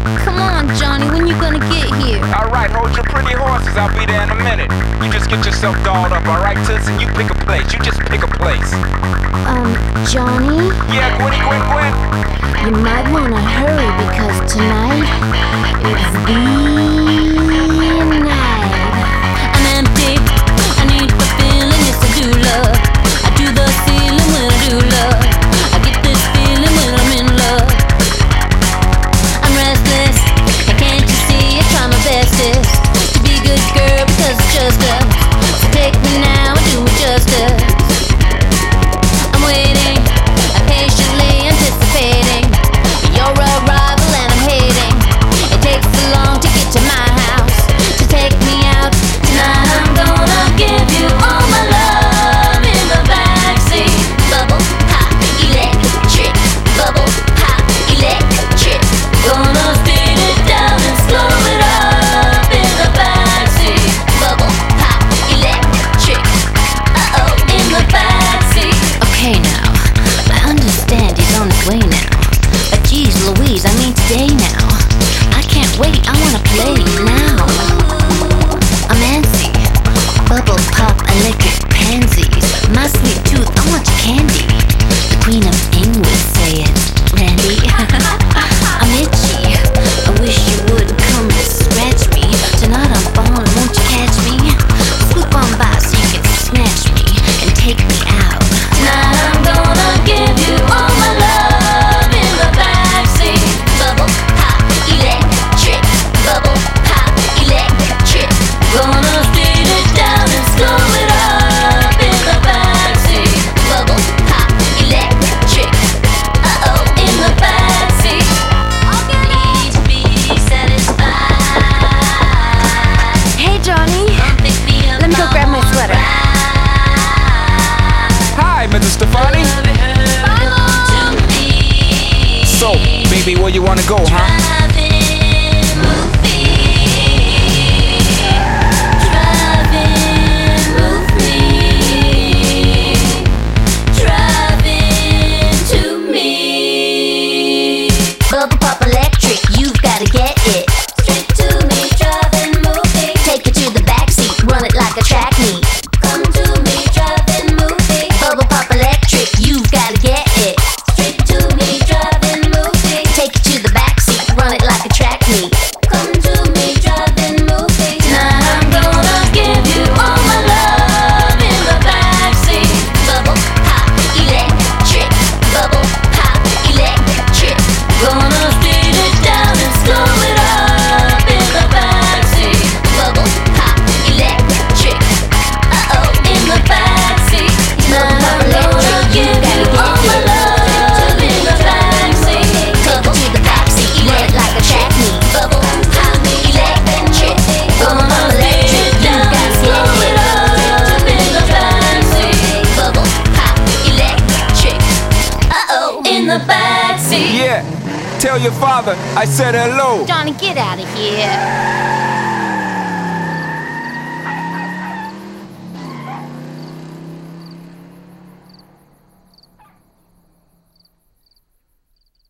Come on, Johnny, when you gonna get here? Alright, hold your pretty horses, I'll be there in a minute. You just get yourself dolled up, alright, Toots? And you pick a place, you just pick a place. Johnny? Yeah, Gwen. You might wanna hurry because tonight is the night. I'm empty, I need fulfilling, yes I do love. I do the ceiling when I do love. I get this feeling when I'm in love. I'm restless, can't you see I try my bestest to be a good girl because it's just us. So take me now and do it justice. I'm waiting, patiently anticipating your arrival and I'm hating. It takes so long to get to my house, to take me out. Tonight I'm gonna give you all my love in the backseat. Bubble pop electric, bubble pop electric. Gonna speed it down and slow it up in the backseat. Bubble pop electric, in the backseat. Okay now, I understand he's on his way now. But geez Louise, I mean today now. I can't wait, I wanna play now. I'm antsy, bubble pop electric pansies. My sweet tooth, I want your candy. The Queen of Ing would say it, Randy. I'm itchy, I wish you would come and scratch me. Tonight I'm falling, won't you catch me? Swoop on by so you can snatch me and take me out. Tonight I'm gonna give you all my love in the backseat. Bubble pop electric, bubble pop electric. Gonna speed it down and slow it up in the backseat. Bubble pop electric, in the backseat. Need to be satisfied. Hey Johnny, let me go grab my sweater. Hi, Mrs. Stefani. So, baby, where you wanna go, huh? Bubble pop electric, you've gotta get it. Straight to me, driving, moving. Take it to the backseat, run it like a track meet. Come to me, driving, moving. Bubble pop electric, you've gotta get it. Straight to me, driving, moving. Take it to the backseat, run it like a track meet. Come to me, driving, moving. Tonight I'm gonna give you all my love in the backseat. Bubble pop electric, bubble pop electric. Gonna speed it down and slow it up in the backseat. Bubble pop electric, in the backseat. Tonight I'm gonna give you all my love in the backseat. Take it to the backseat, run it like a track meet. Bubble pop electric, gonna speed it down and slow it up in the backseat. Bubble pop electric, in the backseat. Yeah, tell your father I said hello. Johnny, get out of here.